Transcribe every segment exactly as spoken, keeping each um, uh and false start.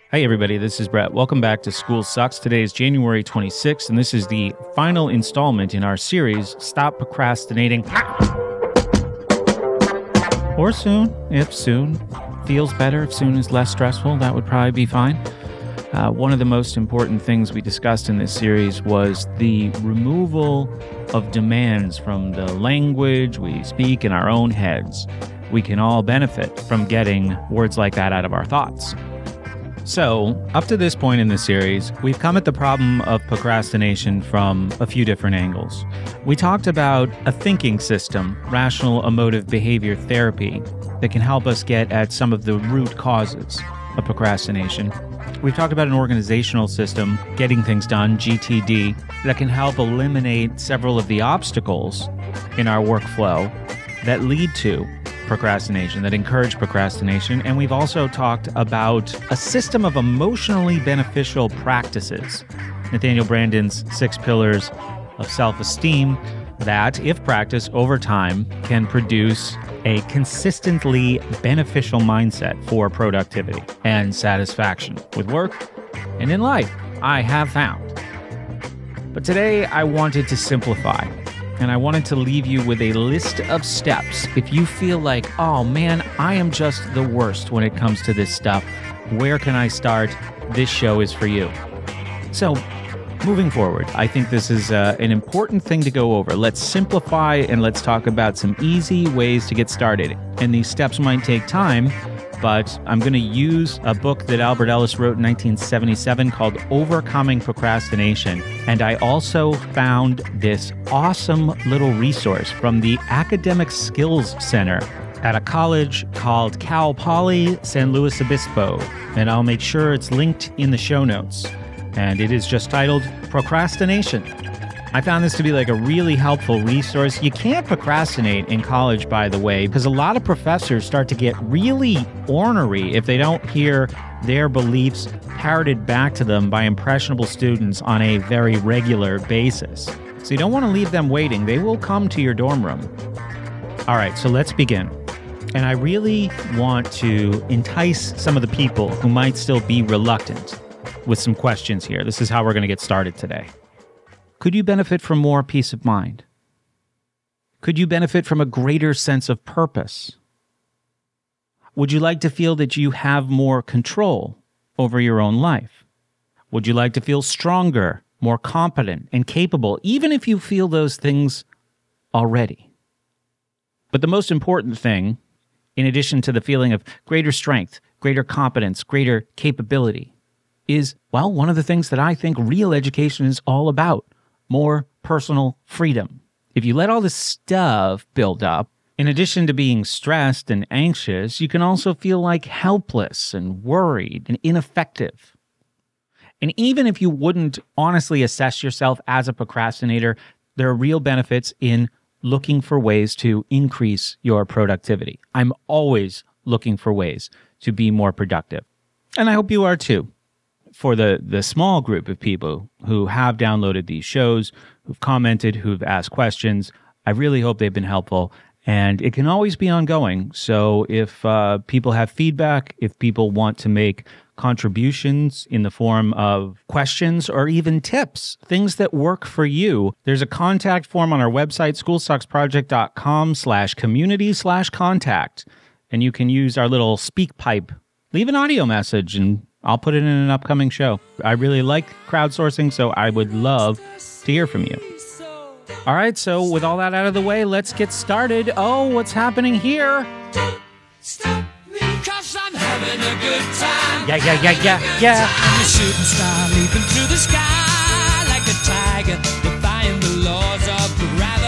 Hey everybody, this is Brett. Welcome back to School Sucks. Today is January twenty-sixth, and this is the final installment in our series, Stop Procrastinating. Or soon, if soon feels better, if soon is less stressful, that would probably be fine. Uh, one of the most important things we discussed in this series was the removal of demands from the language we speak in our own heads. We can all benefit from getting words like that out of our thoughts. So, up to this point in the series, we've come at the problem of procrastination from a few different angles. We talked about a thinking system, rational emotive behavior therapy, that can help us get at some of the root causes of procrastination. We've talked about an organizational system, Getting Things Done, G T D, that can help eliminate several of the obstacles in our workflow that lead to procrastination, that encourage procrastination. And we've also talked about a system of emotionally beneficial practices, Nathaniel Branden's six pillars of self-esteem, that, if practiced over time, can produce a consistently beneficial mindset for productivity and satisfaction with work and in life, I have found. But today I wanted to simplify. And I wanted to leave you with a list of steps. If you feel like, oh man, I am just the worst when it comes to this stuff, where can I start? This show is for you. So, moving forward, I think this is uh, an important thing to go over. Let's simplify and let's talk about some easy ways to get started. And these steps might take time, but I'm going to use a book that Albert Ellis wrote in nineteen seventy-seven called Overcoming Procrastination. And I also found this awesome little resource from the Academic Skills Center at a college called Cal Poly San Luis Obispo. And I'll make sure it's linked in the show notes. And it is just titled Procrastination. I found this to be like a really helpful resource. You can't procrastinate in college, by the way, because a lot of professors start to get really ornery if they don't hear their beliefs parroted back to them by impressionable students on a very regular basis. So you don't want to leave them waiting. They will come to your dorm room. All right, so let's begin. And I really want to entice some of the people who might still be reluctant with some questions here. This is how we're going to get started today. Could you benefit from more peace of mind? Could you benefit from a greater sense of purpose? Would you like to feel that you have more control over your own life? Would you like to feel stronger, more competent, and capable, even if you feel those things already? But the most important thing, in addition to the feeling of greater strength, greater competence, greater capability, is, well, one of the things that I think real education is all about. More personal freedom. If you let all this stuff build up, in addition to being stressed and anxious, you can also feel like helpless and worried and ineffective. And even if you wouldn't honestly assess yourself as a procrastinator, there are real benefits in looking for ways to increase your productivity. I'm always looking for ways to be more productive. And I hope you are too. For the, the small group of people who have downloaded these shows, who've commented, who've asked questions, I really hope they've been helpful. And it can always be ongoing. So if uh, people have feedback, if people want to make contributions in the form of questions or even tips, things that work for you, there's a contact form on our website, schoolsucksproject.com slash community slash contact. And you can use our little speak pipe. Leave an audio message and I'll put it in an upcoming show. I really like crowdsourcing, so I would love to hear from you. All right, so with all that out of the way, let's get started. Oh, what's happening here? Stop me, 'cause I'm having a good time. Yeah, yeah, yeah, yeah, yeah. I'm a shooting star leaping through the sky like a tiger, defying the laws of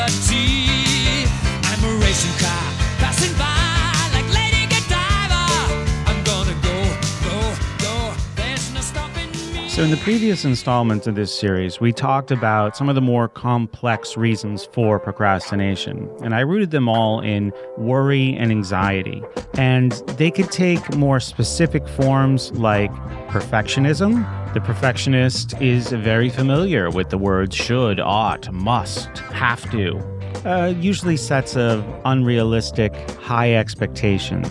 gravity. I'm a racing car passing by. So in the previous installments of this series, we talked about some of the more complex reasons for procrastination, and I rooted them all in worry and anxiety. And they could take more specific forms like perfectionism. The perfectionist is very familiar with the words should, ought, must, have to. Uh, usually sets of unrealistic, high expectations.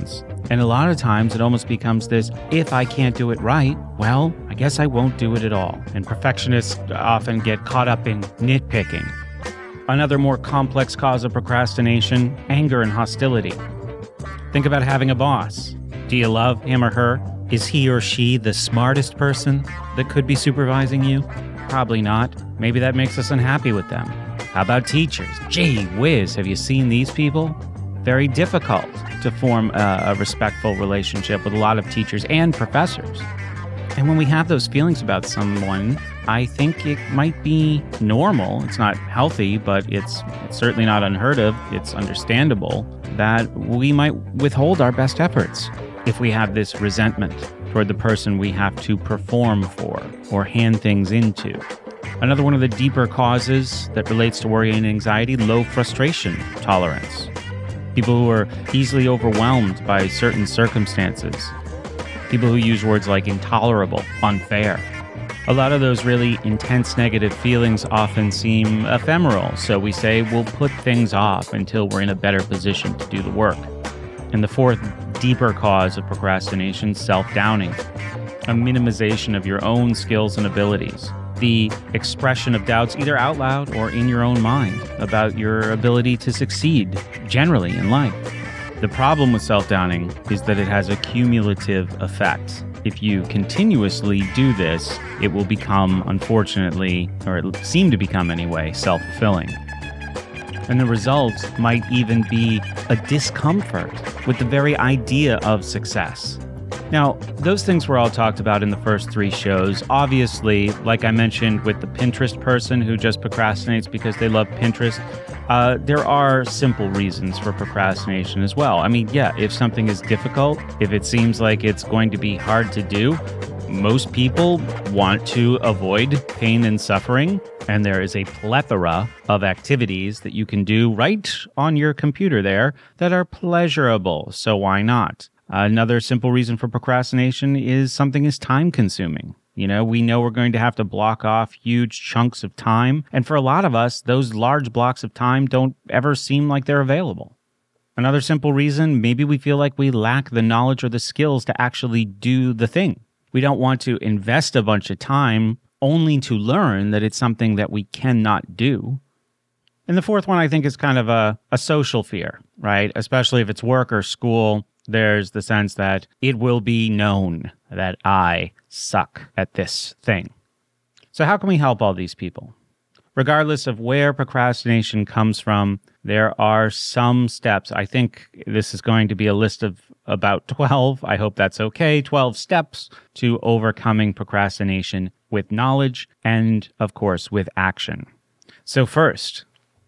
And a lot of times it almost becomes this, if I can't do it right, well, I guess I won't do it at all. And perfectionists often get caught up in nitpicking. Another more complex cause of procrastination, anger and hostility. Think about having a boss. Do you love him or her? Is he or she the smartest person that could be supervising you? Probably not. Maybe that makes us unhappy with them. How about teachers? Gee whiz, have you seen these people? Very difficult to form a, a respectful relationship with a lot of teachers and professors. And when we have those feelings about someone, I think it might be normal. It's not healthy, but it's, it's certainly not unheard of. It's understandable that we might withhold our best efforts if we have this resentment toward the person we have to perform for or hand things into. Another one of the deeper causes that relates to worry and anxiety, low frustration tolerance. People who are easily overwhelmed by certain circumstances. People who use words like intolerable, unfair. A lot of those really intense negative feelings often seem ephemeral, so we say we'll put things off until we're in a better position to do the work. And the fourth deeper cause of procrastination, self-downing, a minimization of your own skills and abilities, the expression of doubts either out loud or in your own mind about your ability to succeed generally in life. The problem with self-downing is that it has a cumulative effect. If you continuously do this, it will become, unfortunately, or it seem to become anyway, self-fulfilling. And the result might even be a discomfort with the very idea of success. Now, those things were all talked about in the first three shows. Obviously, like I mentioned with the Pinterest person who just procrastinates because they love Pinterest, uh, there are simple reasons for procrastination as well. I mean, yeah, if something is difficult, if it seems like it's going to be hard to do, most people want to avoid pain and suffering, and there is a plethora of activities that you can do right on your computer there that are pleasurable, so why not? Another simple reason for procrastination is something is time-consuming. You know, we know we're going to have to block off huge chunks of time, and for a lot of us, those large blocks of time don't ever seem like they're available. Another simple reason, maybe we feel like we lack the knowledge or the skills to actually do the thing. We don't want to invest a bunch of time only to learn that it's something that we cannot do. And the fourth one, I think, is kind of a, a social fear, right? Especially if it's work or school. There's the sense that it will be known that I suck at this thing. So how can we help all these people? Regardless of where procrastination comes from, there are some steps. I think this is going to be a list of about twelve. I hope that's okay. twelve steps to overcoming procrastination with knowledge and, of course, with action. So first,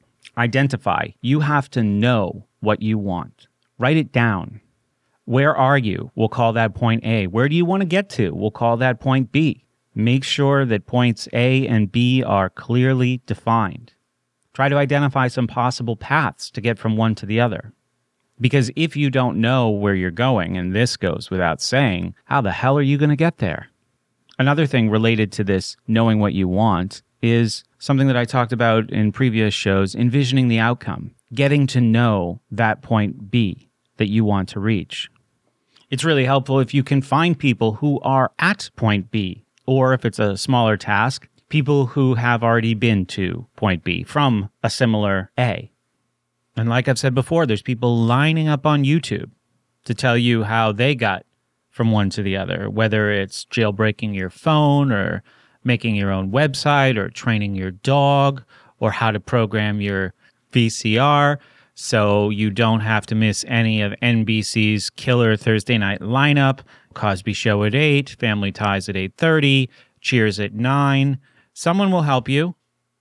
identify. You have to know what you want. Write it down. Where are you? We'll call that point A. Where do you want to get to? We'll call that point B. Make sure that points A and B are clearly defined. Try to identify some possible paths to get from one to the other. Because if you don't know where you're going, and this goes without saying, how the hell are you going to get there? Another thing related to this knowing what you want is something that I talked about in previous shows, envisioning the outcome, getting to know that point B that you want to reach. It's really helpful if you can find people who are at point B, or if it's a smaller task, people who have already been to point B from a similar A. And like I've said before, there's people lining up on YouTube to tell you how they got from one to the other, whether it's jailbreaking your phone or making your own website or training your dog or how to program your V C R so you don't have to miss any of N B C's killer Thursday night lineup, Cosby Show at eight, Family Ties at eight thirty, Cheers at nine. Someone will help you.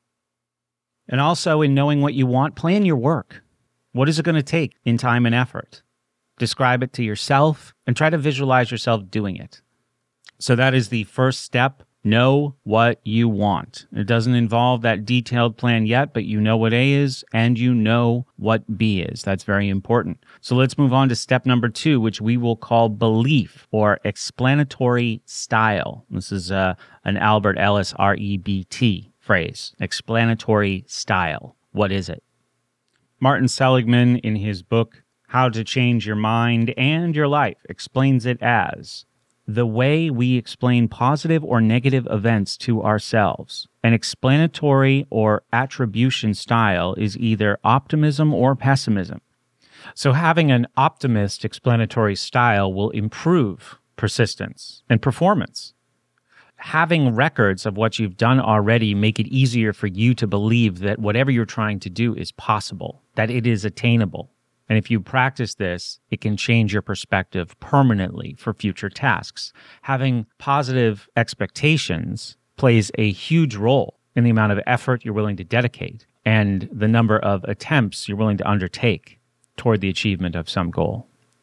And also in knowing what you want, plan your work. What is it going to take in time and effort? Describe it to yourself and try to visualize yourself doing it. So that is the first step. Know what you want. It doesn't involve that detailed plan yet, but you know what A is and you know what B is. That's very important. So let's move on to step number two, which we will call belief or explanatory style. This is uh, an Albert Ellis R E B T phrase. Explanatory style. What is it? Martin Seligman, in his book How to Change Your Mind and Your Life explains it as the way we explain positive or negative events to ourselves. An explanatory or attribution style is either optimism or pessimism. So having an optimist explanatory style will improve persistence and performance. Having records of what you've done already make it easier for you to believe that whatever you're trying to do is possible, that it is attainable. And if you practice this, it can change your perspective permanently for future tasks. Having positive expectations plays a huge role in the amount of effort you're willing to dedicate and the number of attempts you're willing to undertake toward the achievement of some goal.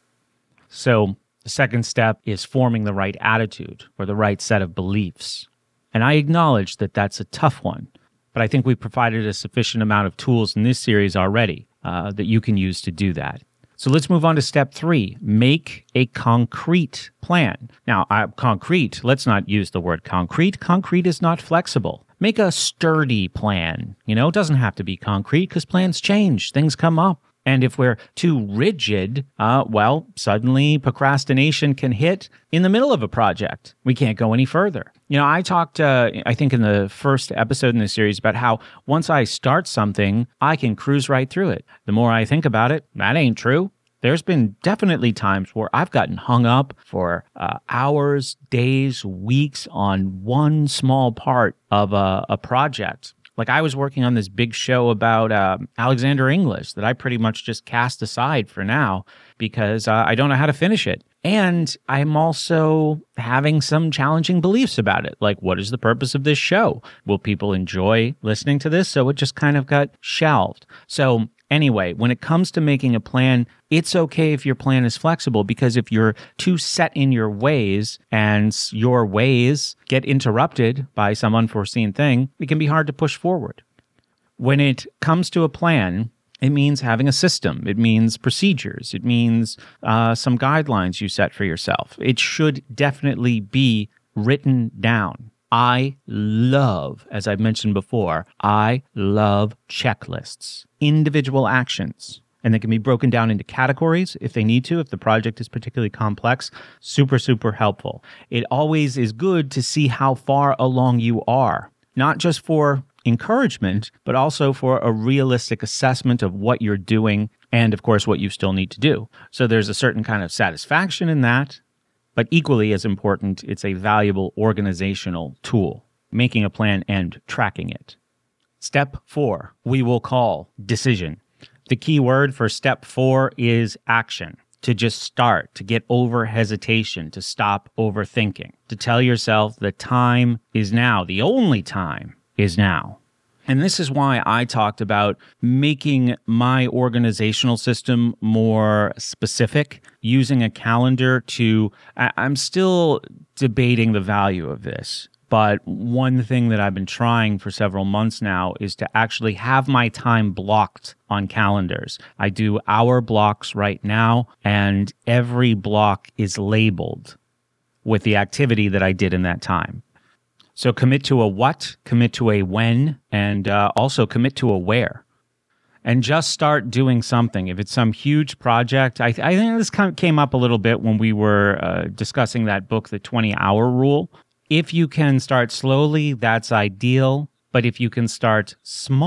So the second step is forming the right attitude or the right set of beliefs. And I acknowledge that that's a tough one, but I think we've provided a sufficient amount of tools in this series already Uh, that you can use to do that. So let's move on to step three. Make a concrete plan. Now, uh, concrete, let's not use the word concrete. Concrete is not flexible. Make a sturdy plan. You know, it doesn't have to be concrete because plans change. Things come up. And if we're too rigid, uh, well, suddenly procrastination can hit in the middle of a project. We can't go any further. You know, I talked, uh, I think in the first episode in this series about how once I start something, I can cruise right through it. The more I think about it, that ain't true. There's been definitely times where I've gotten hung up for uh, hours, days, weeks on one small part of a, a project. Like I was working on this big show about uh, Alexander English that I pretty much just cast aside for now because uh, I don't know how to finish it. And I'm also having some challenging beliefs about it. Like, what is the purpose of this show? Will people enjoy listening to this? So it just kind of got shelved. So anyway, when it comes to making a plan, it's okay if your plan is flexible, because if you're too set in your ways and your ways get interrupted by some unforeseen thing, it can be hard to push forward. When it comes to a plan, it means having a system. It means procedures. It means uh, some guidelines you set for yourself. It should definitely be written down. I love, as I've mentioned before, I love checklists, individual actions, and they can be broken down into categories if they need to, if the project is particularly complex. Super, super helpful. It always is good to see how far along you are, not just for encouragement, but also for a realistic assessment of what you're doing and, of course, what you still need to do. So there's a certain kind of satisfaction in that. But equally as important, it's a valuable organizational tool, making a plan and tracking it. Step four, we will call decision. The key word for step four is action. To just start, to get over hesitation, to stop overthinking, to tell yourself the time is now, the only time is now. And this is why I talked about making my organizational system more specific, using a calendar to, I, I'm still debating the value of this, but one thing that I've been trying for several months now is to actually have my time blocked on calendars. I do hour blocks right now, and every block is labeled with the activity that I did in that time. So commit to a what, commit to a when, and uh, also commit to a where. And just start doing something. If it's some huge project, I, th- I think this kind of came up a little bit when we were uh, discussing that book, The twenty-hour Rule. If you can start slowly, that's ideal. But if you can start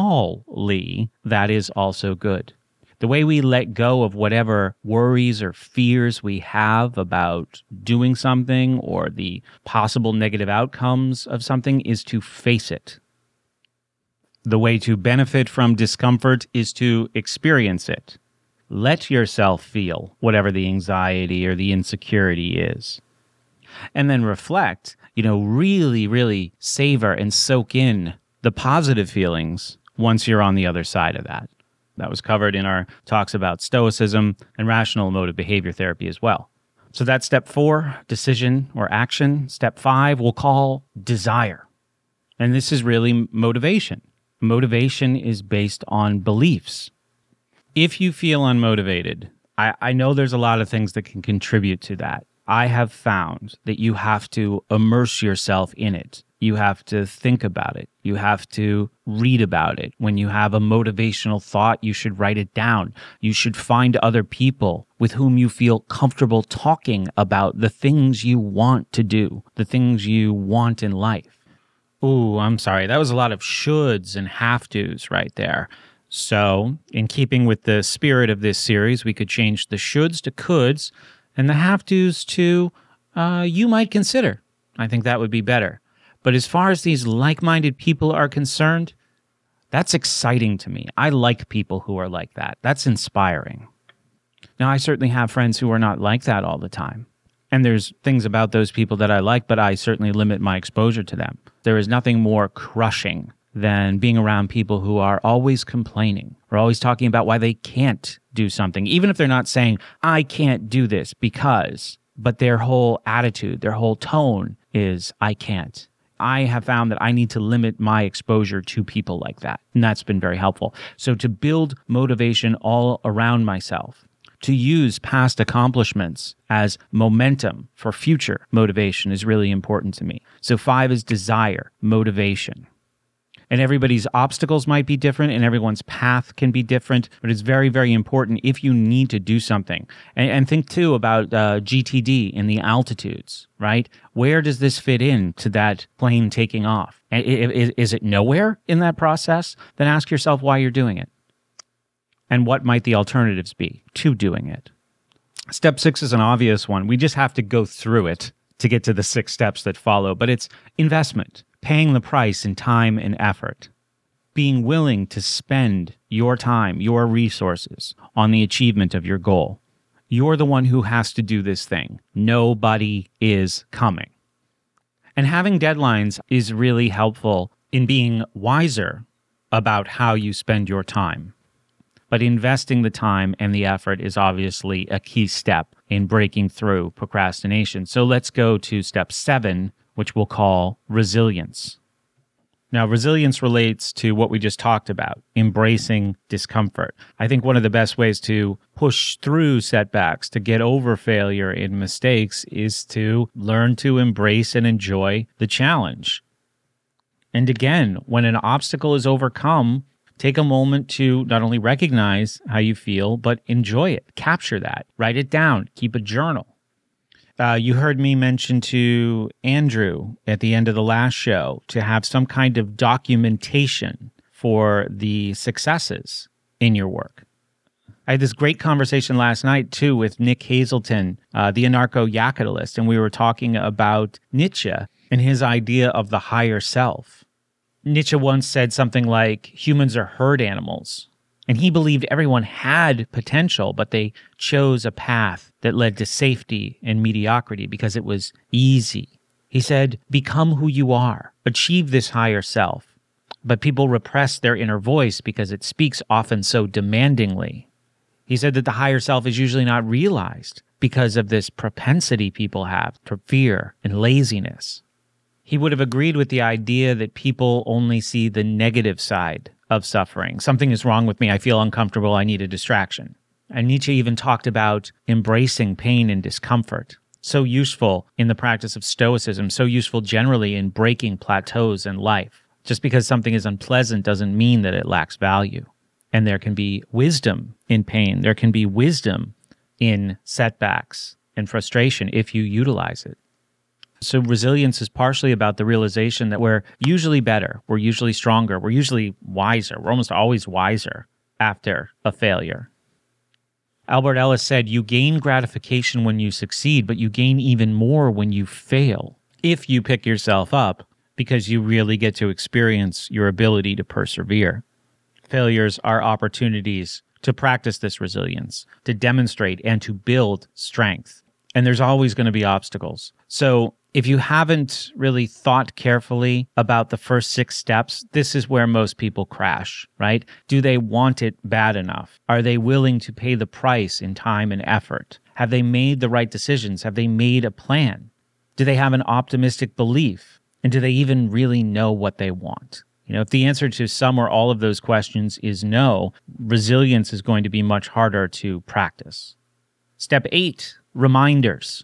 smallly, that is also good. The way we let go of whatever worries or fears we have about doing something or the possible negative outcomes of something is to face it. The way to benefit from discomfort is to experience it. Let yourself feel whatever the anxiety or the insecurity is. And then reflect, you know, really, really savor and soak in the positive feelings once you're on the other side of that. That was covered in our talks about Stoicism and rational emotive behavior therapy as well. So that's step four, decision or action. Step five, we'll call desire. And this is really motivation. Motivation is based on beliefs. If you feel unmotivated, I, I know there's a lot of things that can contribute to that. I have found that you have to immerse yourself in it. You have to think about it. You have to read about it. When you have a motivational thought, you should write it down. You should find other people with whom you feel comfortable talking about the things you want to do, the things you want in life. Ooh, I'm sorry. That was a lot of shoulds and have-tos right there. So, in keeping with the spirit of this series, we could change the shoulds to coulds and the have-tos to uh, you might consider. I think that would be better. But as far as these like-minded people are concerned, that's exciting to me. I like people who are like that. That's inspiring. Now, I certainly have friends who are not like that all the time. And there's things about those people that I like, but I certainly limit my exposure to them. There is nothing more crushing than being around people who are always complaining or always talking about why they can't do something, even if they're not saying, I can't do this because, but their whole attitude, their whole tone is, I can't. I have found that I need to limit my exposure to people like that, and that's been very helpful. So to build motivation all around myself, to use past accomplishments as momentum for future motivation is really important to me. So five is desire, motivation. And everybody's obstacles might be different and everyone's path can be different, but it's very, very important if you need to do something. And, and think too about uh, G T D in the altitudes, right? Where does this fit in to that plane taking off? And is, is it nowhere in that process? Then ask yourself why you're doing it. And what might the alternatives be to doing it? Step six is an obvious one. We just have to go through it to get to the six steps that follow, but it's investment. Paying the price in time and effort, being willing to spend your time, your resources on the achievement of your goal. You're the one who has to do this thing. Nobody is coming. And having deadlines is really helpful in being wiser about how you spend your time. But investing the time and the effort is obviously a key step in breaking through procrastination. So let's go to step seven, which we'll call resilience. Now, resilience relates to what we just talked about, embracing discomfort. I think one of the best ways to push through setbacks, to get over failure and mistakes, is to learn to embrace and enjoy the challenge. And again, when an obstacle is overcome, take a moment to not only recognize how you feel, but enjoy it. Capture that. Write it down. Keep a journal. Uh, you heard me mention to Andrew at the end of the last show to have some kind of documentation for the successes in your work. I had this great conversation last night, too, with Nick Hazelton, uh, the anarcho-yapitalist, and we were talking about Nietzsche and his idea of the higher self. Nietzsche once said something like, humans are herd animals. And he believed everyone had potential, but they chose a path that led to safety and mediocrity because it was easy. He said, become who you are, achieve this higher self. But people repress their inner voice because it speaks often so demandingly. He said that the higher self is usually not realized because of this propensity people have to fear and laziness. He would have agreed with the idea that people only see the negative side of suffering. Something is wrong with me. I feel uncomfortable. I need a distraction. And Nietzsche even talked about embracing pain and discomfort. So useful in the practice of Stoicism, so useful generally in breaking plateaus in life. Just because something is unpleasant doesn't mean that it lacks value. And there can be wisdom in pain. There can be wisdom in setbacks and frustration if you utilize it. So resilience is partially about the realization that we're usually better, we're usually stronger, we're usually wiser, we're almost always wiser after a failure. Albert Ellis said, you gain gratification when you succeed, but you gain even more when you fail, if you pick yourself up, because you really get to experience your ability to persevere. Failures are opportunities to practice this resilience, to demonstrate and to build strength. And there's always going to be obstacles. So if you haven't really thought carefully about the first six steps, this is where most people crash, right? Do they want it bad enough? Are they willing to pay the price in time and effort? Have they made the right decisions? Have they made a plan? Do they have an optimistic belief? And do they even really know what they want? You know, if the answer to some or all of those questions is no, resilience is going to be much harder to practice. Step eight, reminders.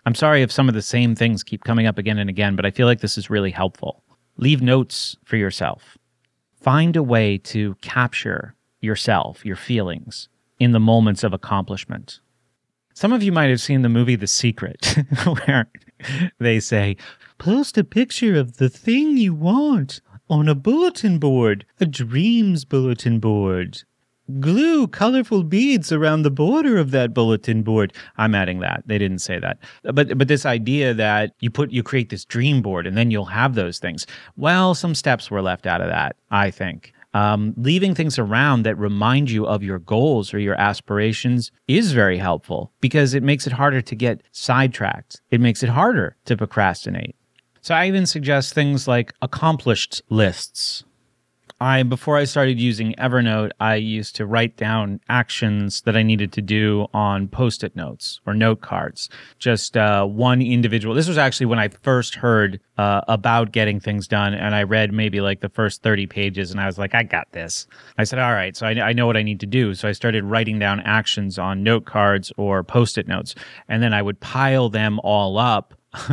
I'm sorry if some of the same things keep coming up again and again, but I feel like this is really helpful. Leave notes for yourself. Find a way to capture yourself, your feelings, in the moments of accomplishment. Some of you might have seen the movie The Secret, where they say, post a picture of the thing you want on a bulletin board, a dreams bulletin board. Glue colorful beads around the border of that bulletin board. I'm adding that. They didn't say that. But but this idea that you put you create this dream board and then you'll have those things. Well, some steps were left out of that, I think. Um, leaving things around that remind you of your goals or your aspirations is very helpful because it makes it harder to get sidetracked. It makes it harder to procrastinate. So I even suggest things like accomplished lists. I, before I started using Evernote, I used to write down actions that I needed to do on Post-it notes or note cards. Just uh, one individual. This was actually when I first heard uh, about getting things done, and I read maybe like the first thirty pages, and I was like, I got this. I said, all right, so I, I know what I need to do. So I started writing down actions on note cards or Post-it notes, and then I would pile them all up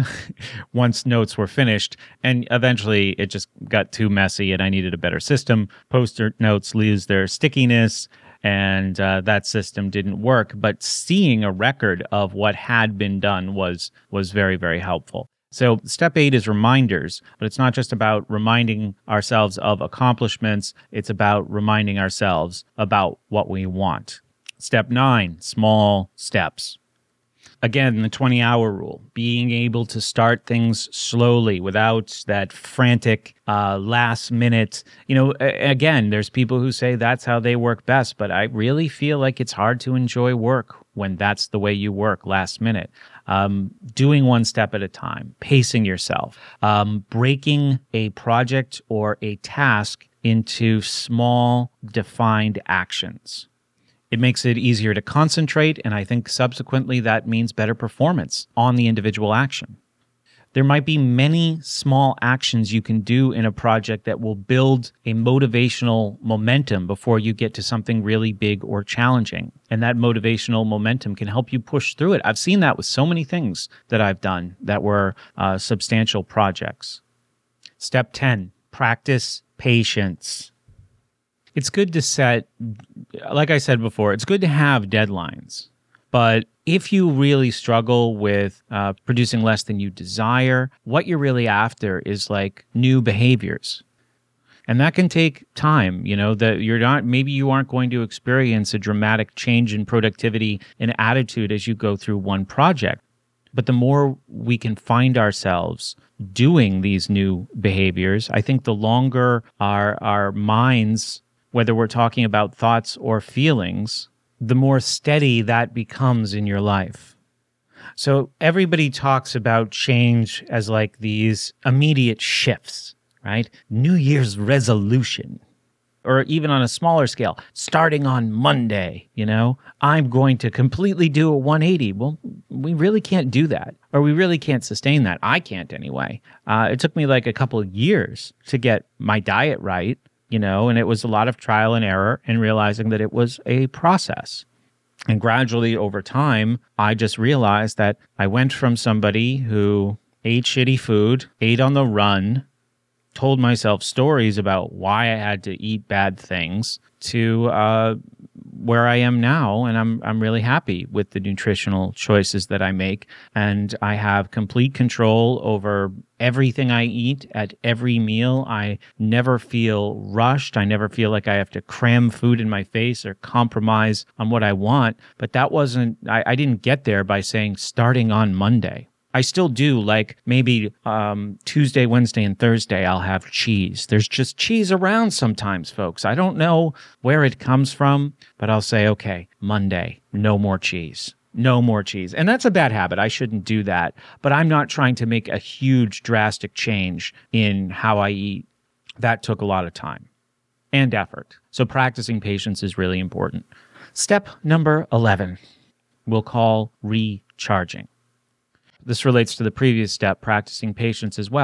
once notes were finished, and eventually it just got too messy and I needed a better system. Post-it notes lose their stickiness, and uh, that system didn't work, but seeing a record of what had been done was was very, very helpful. So step eight is reminders, but it's not just about reminding ourselves of accomplishments, it's about reminding ourselves about what we want. Step nine, small steps. Again, the twenty-hour rule, being able to start things slowly without that frantic uh, last minute. You know, a- again, there's people who say that's how they work best, but I really feel like it's hard to enjoy work when that's the way you work last minute. Um, doing one step at a time, pacing yourself, um, breaking a project or a task into small, defined actions. It makes it easier to concentrate, and I think subsequently that means better performance on the individual action. There might be many small actions you can do in a project that will build a motivational momentum before you get to something really big or challenging. And that motivational momentum can help you push through it. I've seen that with so many things that I've done that were uh, substantial projects. Step ten, practice patience. It's good to set, like I said before, it's good to have deadlines. But if you really struggle with uh, producing less than you desire, what you're really after is like new behaviors. And that can take time, you know, that you're not, maybe you aren't going to experience a dramatic change in productivity and attitude as you go through one project. But the more we can find ourselves doing these new behaviors, I think the longer our our minds, whether we're talking about thoughts or feelings, the more steady that becomes in your life. So everybody talks about change as like these immediate shifts, right? New Year's resolution, or even on a smaller scale, starting on Monday, you know, I'm going to completely do a one eighty. Well, we really can't do that, or we really can't sustain that. I can't anyway. Uh, it took me like a couple of years to get my diet right, you know, and it was a lot of trial and error and realizing that it was a process. And gradually over time, I just realized that I went from somebody who ate shitty food, ate on the run, told myself stories about why I had to eat bad things, to uh, where I am now, and I'm I'm really happy with the nutritional choices that I make, and I have complete control over everything I eat at every meal. I never feel rushed. I never feel like I have to cram food in my face or compromise on what I want. But that wasn't, I, I didn't get there by saying starting on Monday. I still do, like maybe um, Tuesday, Wednesday, and Thursday, I'll have cheese. There's just cheese around sometimes, folks. I don't know where it comes from, but I'll say, okay, Monday, no more cheese. No more cheese. And that's a bad habit. I shouldn't do that. But I'm not trying to make a huge, drastic change in how I eat. That took a lot of time and effort. So practicing patience is really important. Step number eleven, we'll call recharging. This relates to the previous step, practicing patience as well.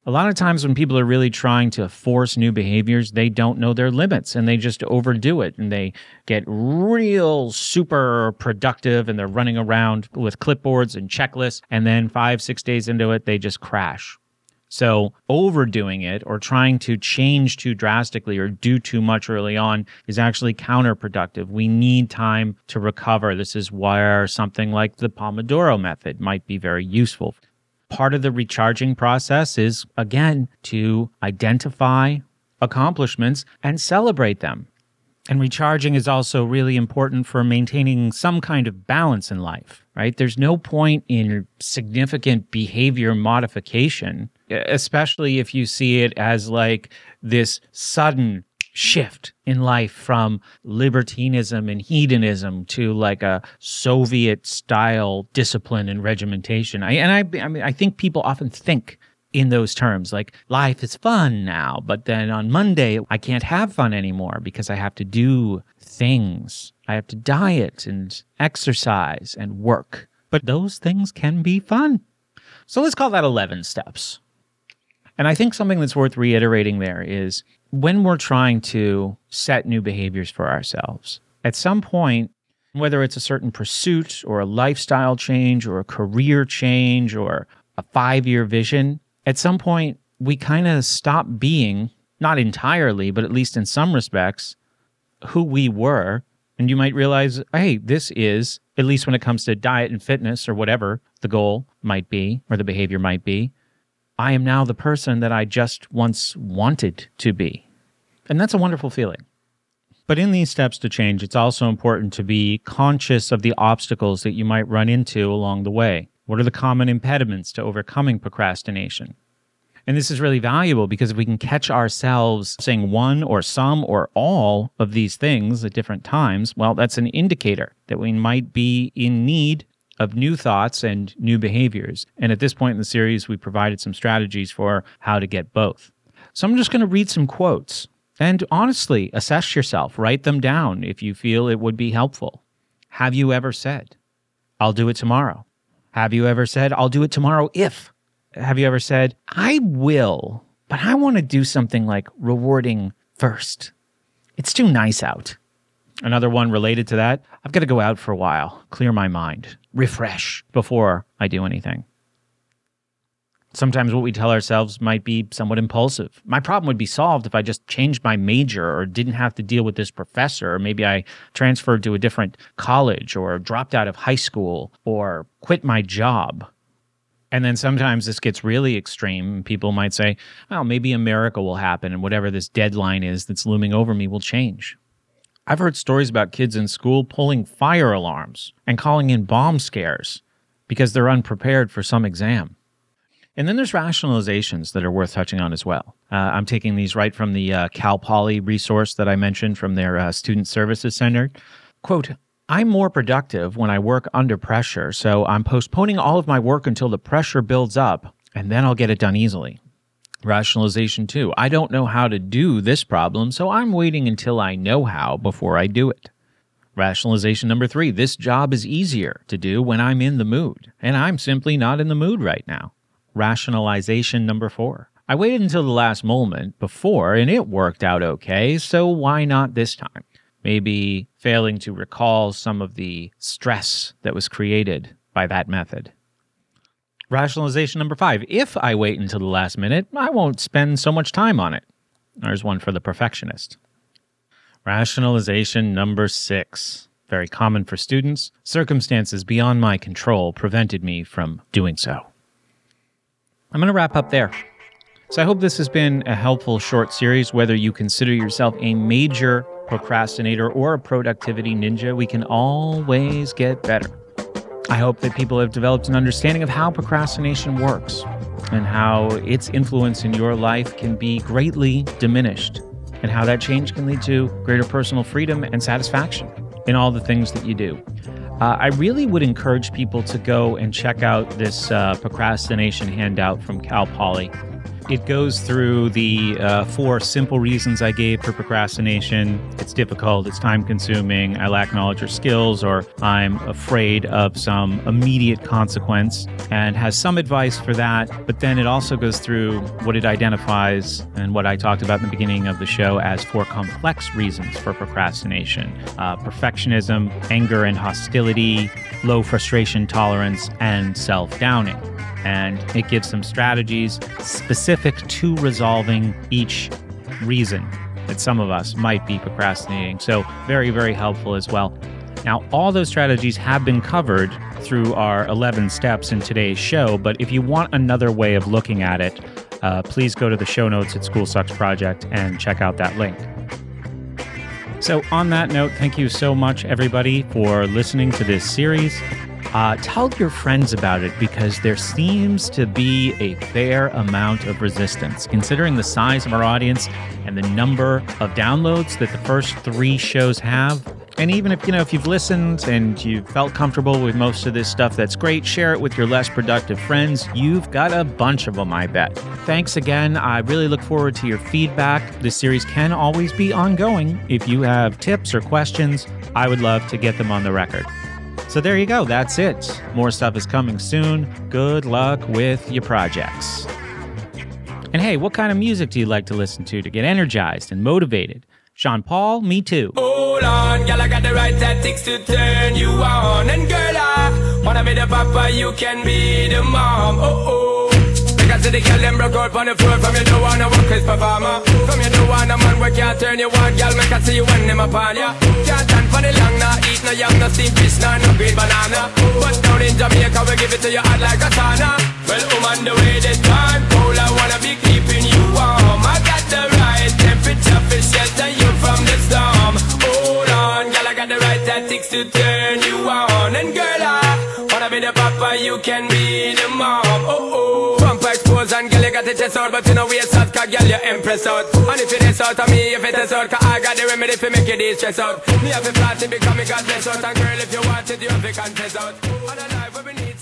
A lot of times when people are really trying to force new behaviors, they don't know their limits and they just overdo it and they get real super productive and they're running around with clipboards and checklists. And then five, six days into it, they just crash. So overdoing it or trying to change too drastically or do too much early on is actually counterproductive. We need time to recover. This is where something like the Pomodoro method might be very useful. Part of the recharging process is, again, to identify accomplishments and celebrate them. And recharging is also really important for maintaining some kind of balance in life, right? There's no point in significant behavior modification, especially if you see it as like this sudden shift in life from libertinism and hedonism to like a Soviet-style discipline and regimentation. I, and I, I mean, I think people often think in those terms, like life is fun now, but then on Monday I can't have fun anymore because I have to do things. I have to diet and exercise and work. But those things can be fun. So let's call that eleven steps. And I think something that's worth reiterating there is when we're trying to set new behaviors for ourselves, at some point, whether it's a certain pursuit or a lifestyle change or a career change or a five-year vision, at some point, we kind of stop being, not entirely, but at least in some respects, who we were. And you might realize, hey, this is, at least when it comes to diet and fitness or whatever the goal might be or the behavior might be, I am now the person that I just once wanted to be. And that's a wonderful feeling. But in these steps to change, it's also important to be conscious of the obstacles that you might run into along the way. What are the common impediments to overcoming procrastination? And this is really valuable because if we can catch ourselves saying one or some or all of these things at different times, well, that's an indicator that we might be in need of new thoughts and new behaviors. And at this point in the series, we provided some strategies for how to get both. So I'm just going to read some quotes and honestly assess yourself. Write them down if you feel it would be helpful. Have you ever said, I'll do it tomorrow? Have you ever said, I'll do it tomorrow if? Have you ever said, I will, but I want to do something like rewarding first. It's too nice out. Another one related to that, I've got to go out for a while, clear my mind, refresh before I do anything. Sometimes what we tell ourselves might be somewhat impulsive. My problem would be solved if I just changed my major or didn't have to deal with this professor, or maybe I transferred to a different college or dropped out of high school or quit my job. And then sometimes this gets really extreme. People might say, well, maybe a miracle will happen and whatever this deadline is that's looming over me will change. I've heard stories about kids in school pulling fire alarms and calling in bomb scares because they're unprepared for some exam. And then there's rationalizations that are worth touching on as well. Uh, I'm taking these right from the uh, Cal Poly resource that I mentioned from their uh, Student Services Center. Quote, I'm more productive when I work under pressure, so I'm postponing all of my work until the pressure builds up, and then I'll get it done easily. Rationalization two, I don't know how to do this problem, so I'm waiting until I know how before I do it. Rationalization number three, this job is easier to do when I'm in the mood, and I'm simply not in the mood right now. Rationalization number four, I waited until the last moment before, and it worked out okay, so why not this time? Maybe failing to recall some of the stress that was created by that method. Rationalization number five, if I wait until the last minute, I won't spend so much time on it. There's one for the perfectionist. Rationalization number six, very common for students, circumstances beyond my control prevented me from doing so. I'm going to wrap up there. So I hope this has been a helpful short series. Whether you consider yourself a major procrastinator or a productivity ninja, we can always get better. I hope that people have developed an understanding of how procrastination works and how its influence in your life can be greatly diminished and how that change can lead to greater personal freedom and satisfaction in all the things that you do. Uh, I really would encourage people to go and check out this uh, procrastination handout from Cal Poly. It goes through the uh, four simple reasons I gave for procrastination. It's difficult, it's time-consuming, I lack knowledge or skills, or I'm afraid of some immediate consequence, and has some advice for that. But then it also goes through what it identifies and what I talked about in the beginning of the show as four complex reasons for procrastination. Uh, perfectionism, anger and hostility, low frustration tolerance, and self-downing. And it gives some strategies specific to resolving each reason that some of us might be procrastinating. So very, very helpful as well. Now, all those strategies have been covered through our eleven steps in today's show, but if you want another way of looking at it, uh, please go to the show notes at School Sucks Project and check out that link. So on that note, thank you so much, everybody, for listening to this series. Uh, tell your friends about it because there seems to be a fair amount of resistance, considering the size of our audience and the number of downloads that the first three shows have. And even if, you know, if you've listened and you've felt comfortable with most of this stuff, that's great. Share it with your less productive friends. You've got a bunch of them, I bet. Thanks again. I really look forward to your feedback. This series can always be ongoing. If you have tips or questions, I would love to get them on the record. So there you go. That's it. More stuff is coming soon. Good luck with your projects. And hey, what kind of music do you like to listen to to get energized and motivated? Sean Paul, me too. Hold on, girl, I got the right tactics to turn you on. And girl, I wanna be the papa, you can be the mom. Oh, oh. Because the girl, them broke out on the floor. From you don't wanna work as performer. From you don't want a man where can't turn you on. Girl, make I see you when them upon ya. Can't stand for the long, nah. Eat no yam, no steamed fish, nah, no green banana. But down in Jamaica, we give it to you hot like a sauna. Well, I'm on the way this time. Cold, I wanna be keeping you warm. I got the right temperature for shelter you from the storm. Hold on, girl, I got the right tactics to turn you on. And girl, I wanna be the papa, you can be the mom. Oh, oh. Bumper expose and girl, you got the chest out, but you know we a shot, cause girl, you impress out. And if it is out of me, if it is out, cause I got the remedy for make you de-stress out. Me have a flat to become a god bless out. And girl, if you want it, you have to confess out. And a life where we need